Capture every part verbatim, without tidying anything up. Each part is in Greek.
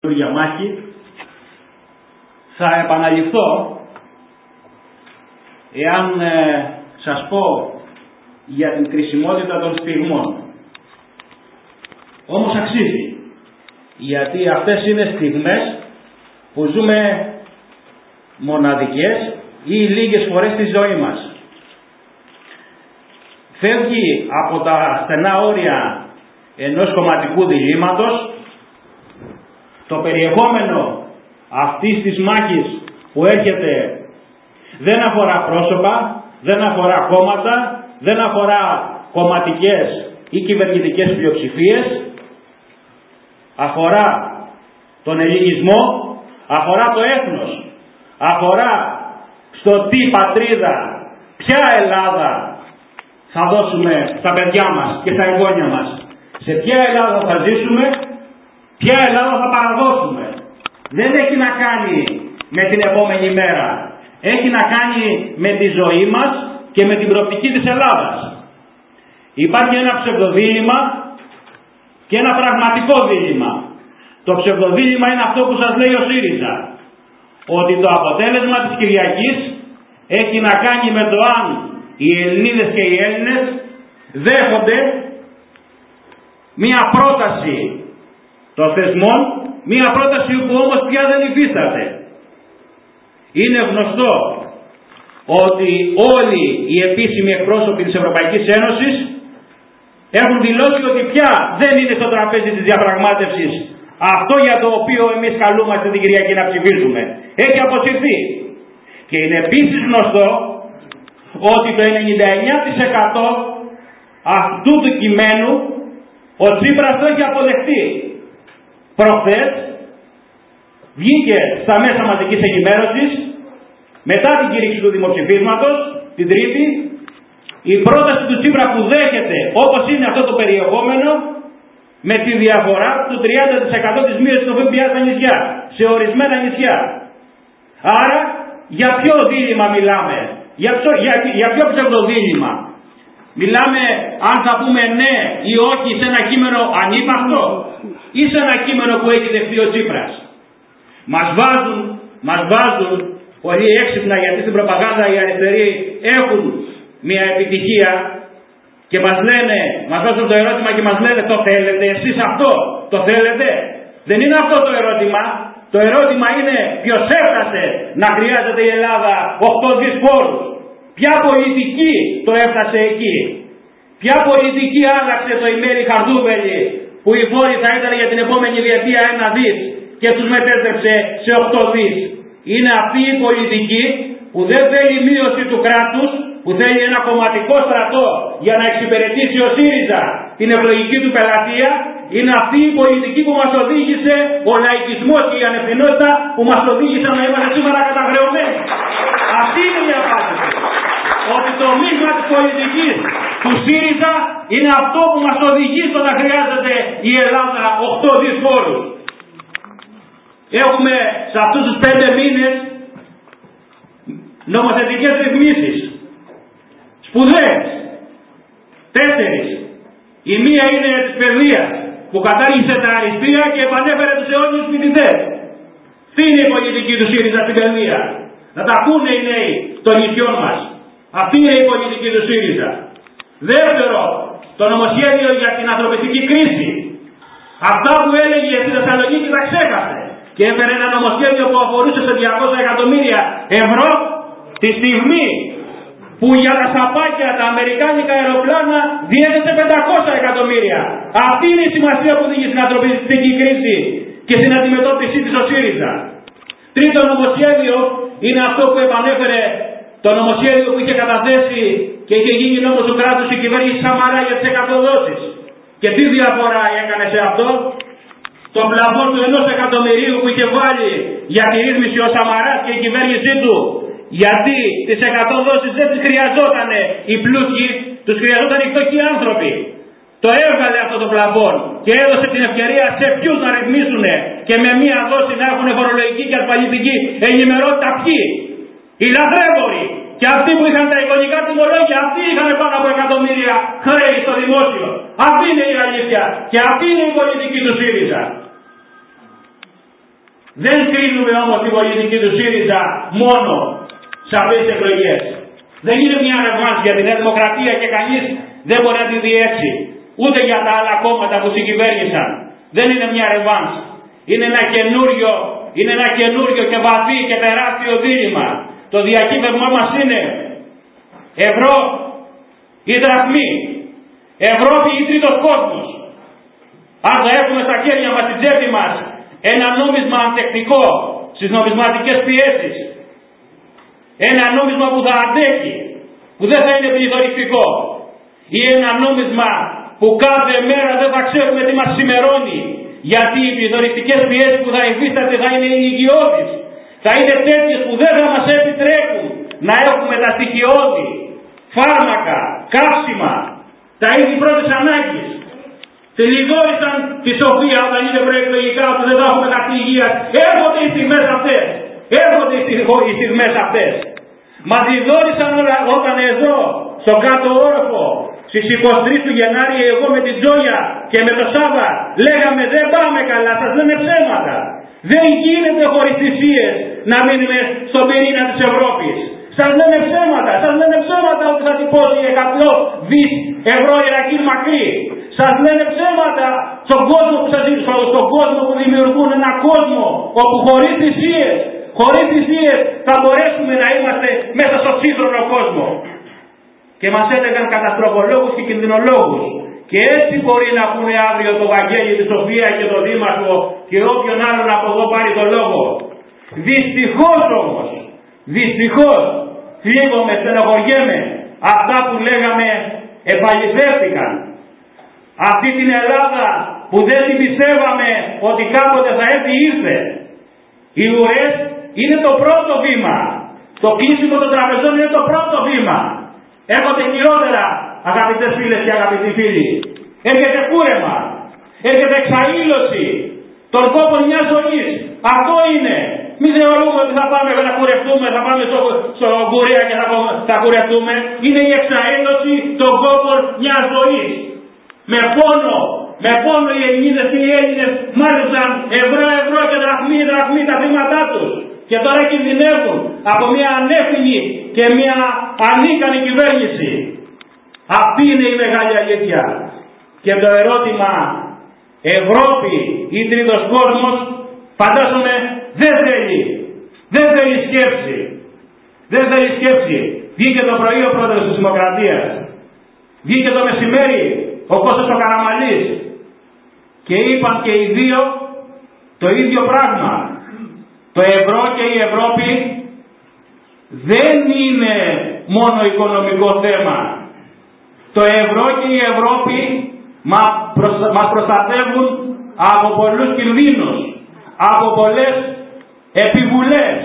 διαμάχη. Θα επαναληφθώ εάν ε, σας πω για την κρισιμότητα των στιγμών. Όμως αξίζει, γιατί αυτές είναι στιγμές που ζούμε μοναδικές ή λίγες φορές στη ζωή μας. Φεύγει από τα στενά όρια ενός κομματικού διλήμματος το περιεχόμενο αυτής της μάχης που έρχεται. Δεν αφορά πρόσωπα, δεν αφορά κόμματα, δεν αφορά κομματικές ή κυβερνητικές πλειοψηφίες, αφορά τον ελληνισμό, αφορά το έθνος, αφορά στο τι πατρίδα, ποια Ελλάδα θα δώσουμε στα παιδιά μας και στα εγγόνια μας, σε ποια Ελλάδα θα ζήσουμε, ποια Ελλάδα θα παραδώσουμε. Δεν έχει να κάνει με την επόμενη μέρα, έχει να κάνει με τη ζωή μας και με την προοπτική της Ελλάδας. Υπάρχει ένα ψευδοδίλημμα και ένα πραγματικό δίλημμα. Το ψευδοδίλημμα είναι αυτό που σας λέει ο ΣΥΡΙΖΑ, ότι το αποτέλεσμα της Κυριακής έχει να κάνει με το αν οι Ελληνίδες και οι Έλληνες δέχονται μία πρόταση των θεσμών, μία πρόταση που όμως πια δεν υφίσταται. Είναι γνωστό ότι όλοι οι επίσημοι εκπρόσωποι της Ευρωπαϊκής Ένωσης έχουν δηλώσει ότι πια δεν είναι στο τραπέζι της διαπραγμάτευσης αυτό για το οποίο εμείς καλούμαστε την Κυριακή να ψηφίσουμε. Έχει αποσυρθεί. Και είναι επίσης γνωστό ότι το ενενήντα εννέα τοις εκατό αυτού του κειμένου ο Τσίπρας το έχει αποδεχτεί. Προχθές βγήκε στα μέσα μαζικής ενημέρωσης, μετά την κήρυξη του δημοψηφίσματος, την Τρίτη, η πρόταση του Τσίπρα που δέχεται όπως είναι αυτό το περιεχόμενο, με τη διαφορά του τριάντα τοις εκατό της μείωσης του ΦΠΑ στα νησιά, σε ορισμένα νησιά. Άρα, για ποιο δίλημμα μιλάμε, για ποιο, για, για ποιο ψευδοδίλημμα. Μιλάμε αν θα πούμε ναι ή όχι σε ένα κείμενο ανύπαρκτο ή σε ένα κείμενο που έχει δεχτεί ο Τσίπρας. Μας βάζουν, μας βάζουν πολύ έξυπνα, γιατί στην προπαγάνδα οι αριστεροί έχουν μια επιτυχία και μας λένε, μας βάζουν το ερώτημα και μας λένε το θέλετε εσείς αυτό, το θέλετε. Δεν είναι αυτό το ερώτημα. Το ερώτημα είναι ποιος έφτασε να χρειάζεται η Ελλάδα οκτώ δισεκατομμύρια φόρους. Ποια πολιτική το έφτασε εκεί. Ποια πολιτική άλλαξε το ημέρι Χαρδούβελη που οι φόροι θα ήταν για την επόμενη διετία ένα δις και τους μετέτρεψε σε οκτώ δισεκατομμύρια. Είναι αυτή η πολιτική που δεν θέλει μείωση του κράτους, που θέλει ένα κομματικό στρατό για να εξυπηρετήσει ο ΣΥΡΙΖΑ την εκλογική του πελατεία. Είναι αυτή η πολιτική που μας οδήγησε ο λαϊκισμός και η ανευθυνότητα, που μας οδήγησε να είμαστε σήμερα καταχρεωμένοι. Αυτή είναι η απάντηση. Ότι το μείγμα της πολιτικής του ΣΥΡΙΖΑ είναι αυτό που μας οδηγεί στο να χρειάζεται η Ελλάδα οκτώ δισεκατομμύρια φόρους. Έχουμε σε αυτούς τους πέντε μήνες νομοθετικές ρυθμίσεις σπουδαίες, τέσσερις. Η μία είναι της παιδείας, που κατάργησε τα αριστεία και επανέφερε τους αιώνιους φοιτητές. Τι είναι η πολιτική του ΣΥΡΙΖΑ στην παιδεία? Να τα ακούνε οι νέοι των νησιών μας. Αυτή είναι η πολιτική του ΣΥΡΙΖΑ. Δεύτερο, το νομοσχέδιο για την ανθρωπιστική κρίση. Αυτά που έλεγε στη Θεσσαλονίκη τα ξέχασε και έφερε ένα νομοσχέδιο που αφορούσε σε διακόσια εκατομμύρια ευρώ τη στιγμή που για τα σαπάκια, τα αμερικάνικα αεροπλάνα διέθεσε πεντακόσια εκατομμύρια. Αυτή είναι η σημασία που δίνει στην ανθρωπιστική κρίση και στην αντιμετώπιση της ο ΣΥΡΙΖΑ. Τρίτο νομοσχέδιο είναι αυτό που επανέφερε το νομοσχέδιο που είχε καταθέσει και είχε γίνει νόμος του κράτους η κυβέρνηση Σαμαρά για τις εκατό δόσεις. Και τι διαφορά έκανε σε αυτό? Το πλαφόν του ενός εκατομμυρίου που είχε βάλει για τη ρύθμιση ο Σαμαράς και η κυβέρνησή του. Γιατί τις εκατό δόσεις δεν τις χρειαζόταν οι πλούσιοι, τους χρειαζόταν οι φτωχοί άνθρωποι. Το έβγαλε αυτό το πλαφόν και έδωσε την ευκαιρία σε ποιους να ρυθμίσουν και με μία δόση να έχουν φορολογική και ασφαλιστική ενημερότητα ποιοι? Οι λαθρέμποροι. Και αυτοί που είχαν τα εικονικά τιμολόγια, αυτοί είχαν πάνω από εκατομμύρια χρέη στο δημόσιο. Αυτή είναι η αλήθεια. Και αυτή είναι η πολιτική του ΣΥΡΙΖΑ. Δεν κρίνουμε όμως την πολιτική του ΣΥΡΙΖΑ μόνο σε αυτές τις εκλογές. Δεν είναι μια ρευάνση για τη Νέα Δημοκρατία και κανείς δεν μπορεί να τη διέξει. Ούτε για τα άλλα κόμματα που συγκυβέρνησαν. Δεν είναι μια ρευάνση. Είναι ένα καινούριο, είναι ένα καινούριο και βαθύ και τεράστιο δίλημμα. Το διακύβευμά μας είναι ευρώ ή δραχμή. Ευρώπη ή τρίτος κόσμος. Αν θα έχουμε στα χέρια μας, στην τσέπη μας, ένα νόμισμα ανθεκτικό στις νομισματικές πιέσεις, ένα νόμισμα που θα αντέχει, που δεν θα είναι πληθωριστικό, ή ένα νόμισμα που κάθε μέρα δεν θα ξέρουμε τι μας σημερώνει, γιατί οι πληθωριστικές πιέσεις που θα υφίσταται θα είναι ηλικιώδεις, θα είναι τέτοιες που δεν θα μας επιτρέπουν να έχουμε τα στοιχειώδη φάρμακα, καύσιμα, τα είδη πρώτης ανάγκης. Τελειώρισαν τη σοφία όταν είναι προεκλογικά ότι δεν θα έχουμε κάτι υγεία. Έρχονται οι στιγμές αυτές. Έρχονται οι στιγμές αυτές. Μας διδόρισαν όταν εδώ, στο κάτω όροφο, στις είκοσι τρεις του Γενάρη, εγώ με την Τζόγια και με το Σάβα, λέγαμε δεν πάμε καλά, σας λένε ψέματα. Δεν γίνεται χωρίς θυσίες να μείνουμε στον πυρήνα της Ευρώπης. Σας λένε ψέματα, σας λένε ψέματα ότι θα τυπώσει εκατό δις ευρώ Ιρακή μακρύ. Σας λένε ψέματα στον κόσμο που, σας, στον κόσμο που δημιουργούν ένα κόσμο όπου χωρίς θυσίες, χωρίς θυσίες θα μπορέσουμε να είμαστε μέσα στο σύγχρονο κόσμο. Και μας έλεγαν καταστροφολόγους και κινδυνολόγους. Και έτσι μπορεί να πούνε αύριο το Βαγγέλη, τη Σοφία και τον Δήμαρχο και όποιον άλλον από εδώ πάρει το λόγο. Δυστυχώς όμως, δυστυχώς, θλίβομαι, στενοχωριέμαι, αυτά που λέγαμε επαληθεύτηκαν. Αυτή την Ελλάδα που δεν την πιστεύαμε ότι κάποτε θα έρθει ήρθε. Οι ουρές είναι το πρώτο βήμα. Το κλείσιμο των τραπεζών είναι το πρώτο βήμα. Έρχονται χειρότερα, αγαπητές φίλες και αγαπητοί φίλοι. Έρχεται κούρεμα. Έρχεται εξαήλωση των κόπων μιας ζωής. Αυτό είναι. Μην θεωρούμε ότι θα πάμε να κουρευτούμε, θα πάμε στο, στο κουρέα και θα, θα κουρευτούμε. Είναι η εξαήλωση των κόπων μιας ζωής. Με πόνο, με πόνο οι Ελληνίδες και οι Έλληνες μάλισαν ευρώ, ευρώ και δραχμή, δραχμή τα θύματά τους. Και τώρα κινδυνεύουν από μια ανεύθυνη και μια ανίκανη κυβέρνηση. Αυτή είναι η μεγάλη αλήθεια. Και το ερώτημα Ευρώπη ή τρίτος κόσμος φαντάζομαι δεν θέλει. Δεν θέλει σκέψη. Δεν θέλει σκέψη. Βγήκε το πρωί ο πρόεδρος της Δημοκρατίας. Βγήκε το μεσημέρι ο Κώστας ο Καραμανλής. Και είπαν και οι δύο το ίδιο πράγμα. Το ευρώ και η Ευρώπη δεν είναι μόνο οικονομικό θέμα. Το ευρώ και η Ευρώπη μας προστατεύουν από πολλούς κινδύνους, από πολλές επιβουλές.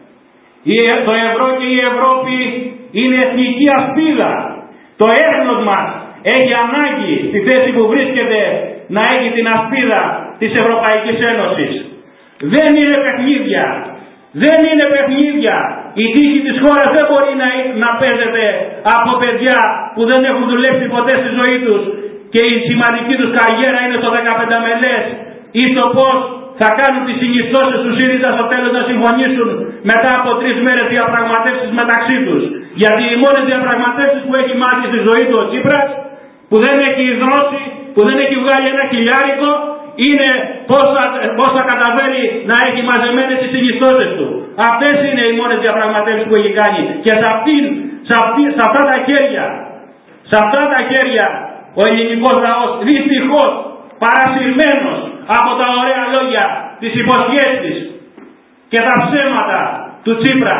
Το ευρώ και η Ευρώπη είναι εθνική ασπίδα. Το έθνος μας έχει ανάγκη στη θέση που βρίσκεται να έχει την ασπίδα της Ευρωπαϊκής Ένωσης. Δεν είναι παιχνίδια. Δεν είναι παιχνίδια. Η τύχη της χώρας δεν μπορεί να, να παίζεται από παιδιά που δεν έχουν δουλέψει ποτέ στη ζωή τους και η σημαντική τους καριέρα είναι στο δεκαπέντε μελές ή στο πώς θα κάνουν τις συνιστώσεις του ΣΥΡΙΖΑ στο τέλος να συμφωνήσουν μετά από τρεις μέρες διαπραγματεύσεις μεταξύ τους. Γιατί οι μόνες διαπραγματεύσεις που έχει μάθει στη ζωή του ο Τσίπρας, που δεν έχει δρώσει, που δεν έχει βγάλει ένα χιλιάρικο, είναι πώς θα, πώς θα καταφέρει να έχει μαζεμένες τις συνιστώσεις του. Αυτές είναι οι μόνες διαπραγματεύσεις που έχει κάνει. Και σε, αυτήν, σε, αυτή, σε αυτά τα χέρια, σε αυτά τα χέρια ο ελληνικός λαός δυστυχώς παρασυρμένος από τα ωραία λόγια, τις υποσχέσεις και τα ψέματα του Τσίπρα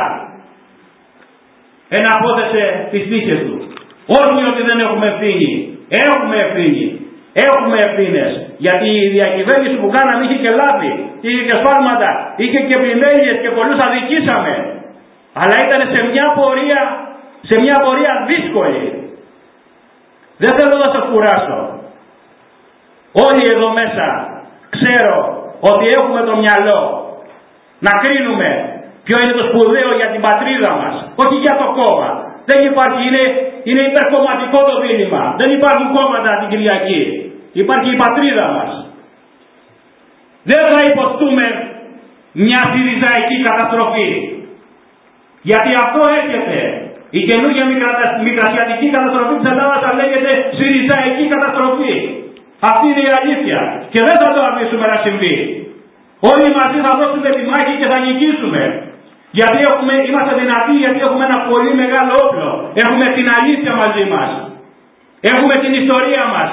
εναπόθεσε τις τύχες του. Όχι ότι δεν έχουμε ευθύνη. Έχουμε ευθύνη. Έχουμε ευθύνες. Γιατί η διακυβέρνηση που κάναμε είχε και λάθη, είχε και σφάλματα, είχε και πλημέλειες και πολλούς αδικήσαμε. Αλλά ήταν σε μια πορεία, σε μια πορεία δύσκολη. Δεν θέλω να σας κουράσω. Όλοι εδώ μέσα ξέρω ότι έχουμε το μυαλό να κρίνουμε ποιο είναι το σπουδαίο για την πατρίδα μας. Όχι για το κόμμα. Δεν υπάρχει, είναι, είναι υπερκομματικό το δίλημμα. Δεν υπάρχουν κόμματα την Κυριακή. Υπάρχει η πατρίδα μας. Δεν θα υποστούμε μια συριζαϊκή καταστροφή. Γιατί αυτό έρχεται. Η καινούργια μικρασιατική καταστροφή της Ελλάδας θα λέγεται συριζαϊκή καταστροφή. Αυτή είναι η αλήθεια. Και δεν θα το αφήσουμε να συμβεί. Όλοι μαζί θα δώσουμε τη μάχη και θα νικήσουμε. Γιατί έχουμε, είμαστε δυνατοί, γιατί έχουμε ένα πολύ μεγάλο όπλο. Έχουμε την αλήθεια μαζί μας. Έχουμε την ιστορία μας.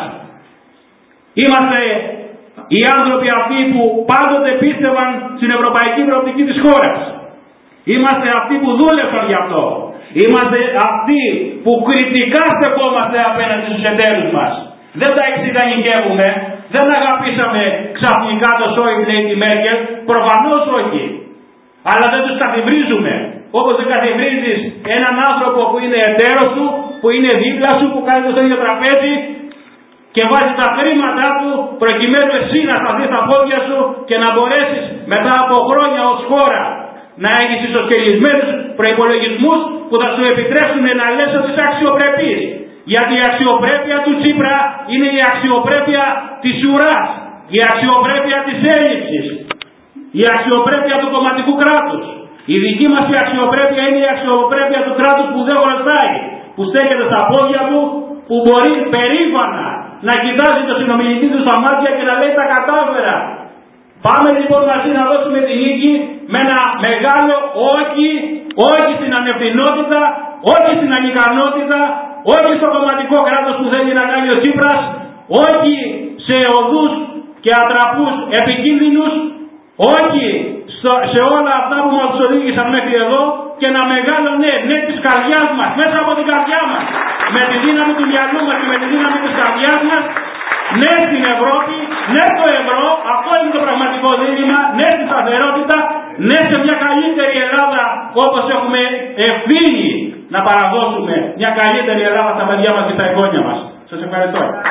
Είμαστε οι άνθρωποι αυτοί που πάντοτε πίστευαν στην ευρωπαϊκή προοπτική της χώρας. Είμαστε αυτοί που δούλευσαν γι' αυτό. Είμαστε αυτοί που κριτικά στεκόμαστε απέναντι στους εταίρους μας. Δεν τα εξειδανικεύουμε. Δεν αγαπήσαμε ξαφνικά το Σόιμπλε ή τη Μέρκελ. Προφανώς όχι. Αλλά δεν τους καθιβρίζουμε. Όπως δεν καθιβρίζεις έναν άνθρωπο που είναι εταίρος σου, που είναι δίπλα σου, που κάθεται στο ίδιο τραπέζι και βάζει τα χρήματά του προκειμένου εσύ να σταθείς στα πόδια σου και να μπορέσεις μετά από χρόνια ως χώρα να έχεις ισοσκελισμένους προϋπολογισμούς που θα σου επιτρέψουν να λες ότι είσαι αξιοπρεπής. Γιατί η αξιοπρέπεια του Τσίπρα είναι η αξιοπρέπεια της ουράς, η αξιοπρέπεια της έλλειψης, η αξιοπρέπεια του κομματικού κράτους. Η δική μας η αξιοπρέπεια είναι η αξιοπρέπεια του κράτους που δεν χρωστάει, που στέκεται στα πόδια του, που μπορεί περήφανα να κοιτάζει το συνομιλητή του στα μάτια και να λέει τα κατάφερα. Πάμε λοιπόν μαζί να δώσουμε τη νίκη με ένα μεγάλο όχι, όχι στην ανευθυνότητα, όχι στην ανικανότητα, όχι στο κομματικό κράτος που θέλει να κάνει ο Τσίπρας, όχι σε οδούς και ατραπούς επικίνδυνους, όχι σε όλα αυτά που μας οδήγησαν μέχρι εδώ και ένα μεγάλο ναι, ναι της καρδιάς μας, μέσα από την καρδιά μας, με τη δύναμη του μυαλού μας και με τη δύναμη της καρδιάς μας, ναι στην Ευρώπη, ναι στο ευρώ, αυτό είναι το πραγματικό δίλημμα, ναι στη σταθερότητα, ναι σε μια καλύτερη Ελλάδα όπως έχουμε ευθύνη να παραδώσουμε μια καλύτερη Ελλάδα στα παιδιά μας και στα εγγόνια μας. Σας ευχαριστώ.